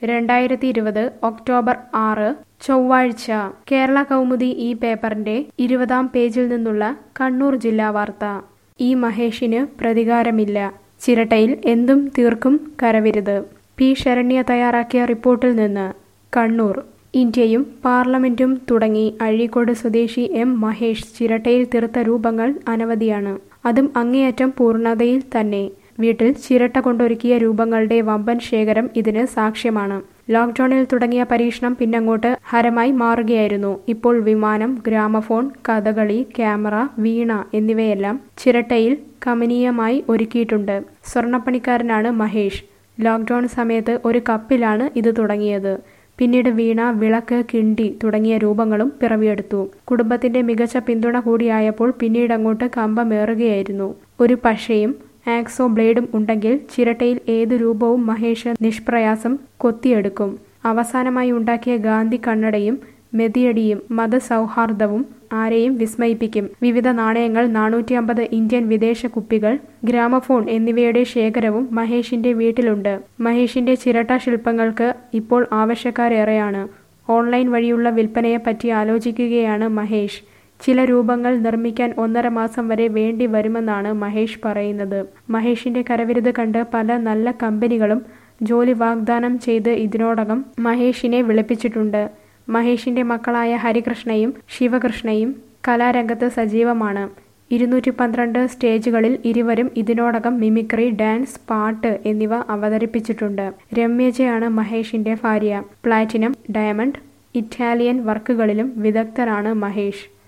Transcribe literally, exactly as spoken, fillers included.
രണ്ടായിരത്തി ഇരുപത് ഒക്ടോബർ ആറ് ചൊവ്വാഴ്ച കേരള കൗമുദി ഈ പേപ്പറിന്റെ ഇരുപതാം പേജിൽ നിന്നുള്ള കണ്ണൂർ ജില്ലാ വാർത്ത. ഈ മഹേഷിന് പ്രതികാരമില്ല, ചിരട്ടയിൽ എന്തും തീർക്കും കരവിരുത്. പി ശരണ്യ തയ്യാറാക്കിയ റിപ്പോർട്ടിൽ നിന്ന് കണ്ണൂർ. ഇന്ത്യയും പാർലമെന്റും തുടങ്ങി അഴീക്കോട് സ്വദേശി എം മഹേഷ് ചിരട്ടയിൽ തീർത്ത രൂപങ്ങൾ അനവധിയാണ്. അതും അങ്ങേയറ്റം പൂർണ്ണതയിൽ തന്നെ. വീട്ടിൽ ചിരട്ട കൊണ്ടൊരുക്കിയ രൂപങ്ങളുടെ വമ്പൻ ശേഖരം ഇതിന് സാക്ഷ്യമാണ്. ലോക്ക്ഡൌണിൽ തുടങ്ങിയ പരീക്ഷണം പിന്നങ്ങോട്ട് ഹരമായി മാറുകയായിരുന്നു. ഇപ്പോൾ വിമാനം, ഗ്രാമഫോൺ, കഥകളി, ക്യാമറ, വീണ എന്നിവയെല്ലാം ചിരട്ടയിൽ കമനീയമായി ഒരുക്കിയിട്ടുണ്ട്. സ്വർണ്ണപ്പണിക്കാരനാണ് മഹേഷ്. ലോക്ക്ഡൌൺ സമയത്ത് ഒരു കപ്പിലാണ് ഇത് തുടങ്ങിയത്. പിന്നീട് വീണ, വിളക്ക്, കിണ്ടി തുടങ്ങിയ രൂപങ്ങളും പിറവിയെടുത്തു. കുടുംബത്തിന്റെ മികച്ച പിന്തുണ കൂടിയായപ്പോൾ പിന്നീടങ്ങോട്ട് കമ്പമേറുകയായിരുന്നു. ഒരു പശയും ആക്സോ ബ്ലേഡും ഉണ്ടെങ്കിൽ ചിരട്ടയിൽ ഏതു രൂപവും മഹേഷ് നിഷ്പ്രയാസം കൊത്തിയെടുക്കും. അവസാനമായി ഉണ്ടാക്കിയ ഗാന്ധി കണ്ണടയും മെതിയടിയും മതസൗഹാർദ്ദവും ആരെയും വിസ്മയിപ്പിക്കും. വിവിധ നാണയങ്ങൾ, നാനൂറ്റി അമ്പത് ഇന്ത്യൻ വിദേശ കുപ്പികൾ, ഗ്രാമഫോൺ എന്നിവയുടെ ശേഖരവും മഹേഷിന്റെ വീട്ടിലുണ്ട്. മഹേഷിന്റെ ചിരട്ട ശില്പങ്ങൾക്ക് ഇപ്പോൾ ആവശ്യക്കാരേറെയാണ്. ഓൺലൈൻ വഴിയുള്ള വിൽപ്പനയെപ്പറ്റി ആലോചിക്കുകയാണ് മഹേഷ്. ചില രൂപങ്ങൾ നിർമ്മിക്കാൻ ഒന്നര മാസം വരെ വേണ്ടി വരുമെന്നാണ് മഹേഷ് പറയുന്നത്. മഹേഷിന്റെ കരവിരുത് കണ്ട് പല നല്ല കമ്പനികളും ജോലി വാഗ്ദാനം ചെയ്ത് ഇതിനോടകം മഹേഷിനെ വിളിപ്പിച്ചിട്ടുണ്ട്. മഹേഷിന്റെ മക്കളായ ഹരികൃഷ്ണയും ശിവകൃഷ്ണയും കലാരംഗത്ത് സജീവമാണ്. ഇരുന്നൂറ്റി പന്ത്രണ്ട് സ്റ്റേജുകളിൽ ഇരുവരും ഇതിനോടകം മിമിക്രി, ഡാൻസ്, പാട്ട് എന്നിവ അവതരിപ്പിച്ചിട്ടുണ്ട്. രമ്യജയാണ് മഹേഷിന്റെ ഭാര്യ. പ്ലാറ്റിനം, ഡയമണ്ട്, ഇറ്റാലിയൻ വർക്കുകളിലും വിദഗ്ധരാണ് മഹേഷ്.